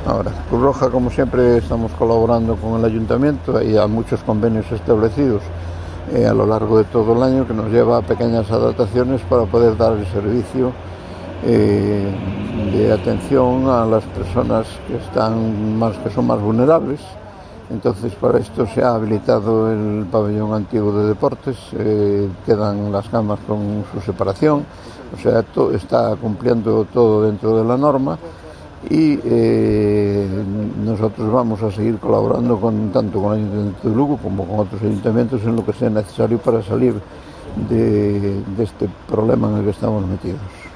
Ahora, Cruz Roja, como siempre, estamos colaborando con el Ayuntamiento. Hay muchos convenios establecidos a lo largo de todo el año que nos lleva a pequeñas adaptaciones para poder dar el servicio de atención a las personas que son más vulnerables. Entonces, para esto se ha habilitado el pabellón antiguo de deportes, quedan las camas con su separación, o sea, está cumpliendo todo dentro de la norma. Y nosotros vamos a seguir colaborando tanto con el Ayuntamiento de Lugo como con otros ayuntamientos en lo que sea necesario para salir de este problema en el que estamos metidos.